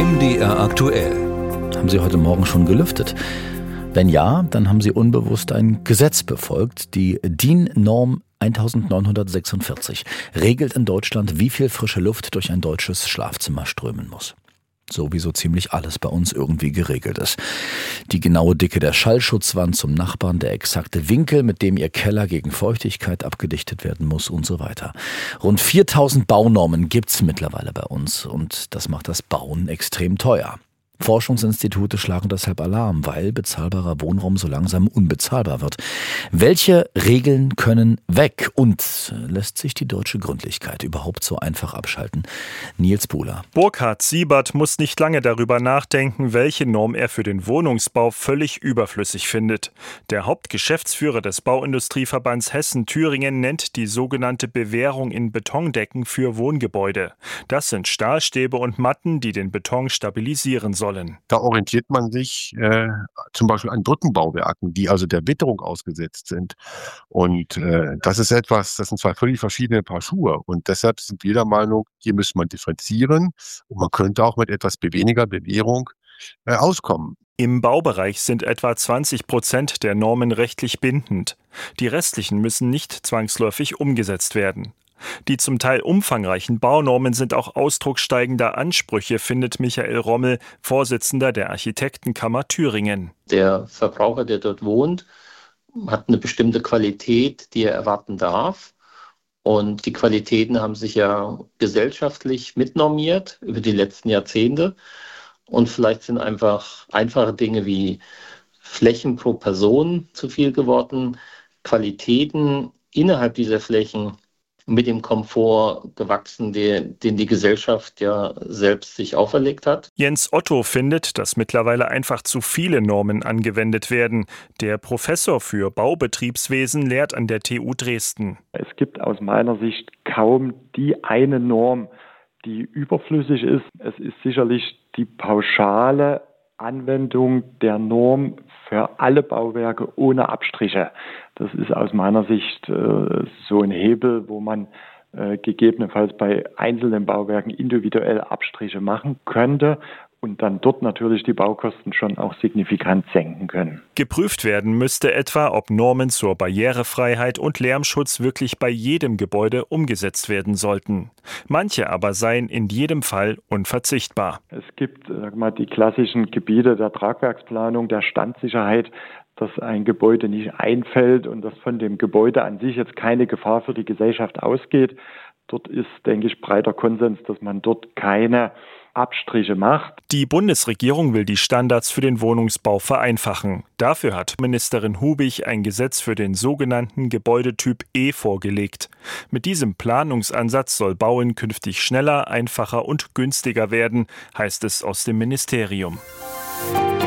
MDR aktuell. Haben Sie heute Morgen schon gelüftet? Wenn ja, dann haben Sie unbewusst ein Gesetz befolgt. Die DIN-Norm 1946 regelt in Deutschland, wie viel frische Luft durch ein deutsches Schlafzimmer strömen muss. So wie so ziemlich alles bei uns irgendwie geregelt ist. Die genaue Dicke der Schallschutzwand zum Nachbarn, der exakte Winkel, mit dem Ihr Keller gegen Feuchtigkeit abgedichtet werden muss und so weiter. Rund 4000 Baunormen gibt's mittlerweile bei uns und das macht das Bauen extrem teuer. Forschungsinstitute schlagen deshalb Alarm, weil bezahlbarer Wohnraum so langsam unbezahlbar wird. Welche Regeln können weg und lässt sich die deutsche Gründlichkeit überhaupt so einfach abschalten? Nils Buhler. Burkhard Siebert muss nicht lange darüber nachdenken, welche Norm er für den Wohnungsbau völlig überflüssig findet. Der Hauptgeschäftsführer des Bauindustrieverbands Hessen-Thüringen nennt die sogenannte Bewährung in Betondecken für Wohngebäude. Das sind Stahlstäbe und Matten, die den Beton stabilisieren sollen. Da orientiert man sich zum Beispiel an Brückenbauwerken, die also der Witterung ausgesetzt sind. Und das sind zwei völlig verschiedene Paar Schuhe. Und deshalb sind wir der Meinung, hier müsste man differenzieren und man könnte auch mit etwas weniger Bewährung auskommen. Im Baubereich sind etwa 20% der Normen rechtlich bindend. Die restlichen müssen nicht zwangsläufig umgesetzt werden. Die zum Teil umfangreichen Baunormen sind auch Ausdruck steigender Ansprüche, findet Michael Rommel, Vorsitzender der Architektenkammer Thüringen. Der Verbraucher, der dort wohnt, hat eine bestimmte Qualität, die er erwarten darf. Und die Qualitäten haben sich ja gesellschaftlich mitnormiert über die letzten Jahrzehnte. Und vielleicht sind einfach einfache Dinge wie Flächen pro Person zu viel geworden, Qualitäten innerhalb dieser Flächen mit dem Komfort gewachsen, den die Gesellschaft ja selbst sich auferlegt hat. Jens Otto findet, dass mittlerweile einfach zu viele Normen angewendet werden. Der Professor für Baubetriebswesen lehrt an der TU Dresden. Es gibt aus meiner Sicht kaum die eine Norm, die überflüssig ist. Es ist sicherlich die pauschale Anwendung der Norm für alle Bauwerke ohne Abstriche. Das ist aus meiner Sicht so ein Hebel, wo man gegebenenfalls bei einzelnen Bauwerken individuell Abstriche machen könnte und dann dort natürlich die Baukosten schon auch signifikant senken können. Geprüft werden müsste etwa, ob Normen zur Barrierefreiheit und Lärmschutz wirklich bei jedem Gebäude umgesetzt werden sollten. Manche aber seien in jedem Fall unverzichtbar. Es gibt die klassischen Gebiete der Tragwerksplanung, der Standsicherheit, dass ein Gebäude nicht einfällt und dass von dem Gebäude an sich jetzt keine Gefahr für die Gesellschaft ausgeht. Dort ist, denke ich, breiter Konsens, dass man dort keine Abstriche macht. Die Bundesregierung will die Standards für den Wohnungsbau vereinfachen. Dafür hat Ministerin Hubig ein Gesetz für den sogenannten Gebäudetyp E vorgelegt. Mit diesem Planungsansatz soll Bauen künftig schneller, einfacher und günstiger werden, heißt es aus dem Ministerium.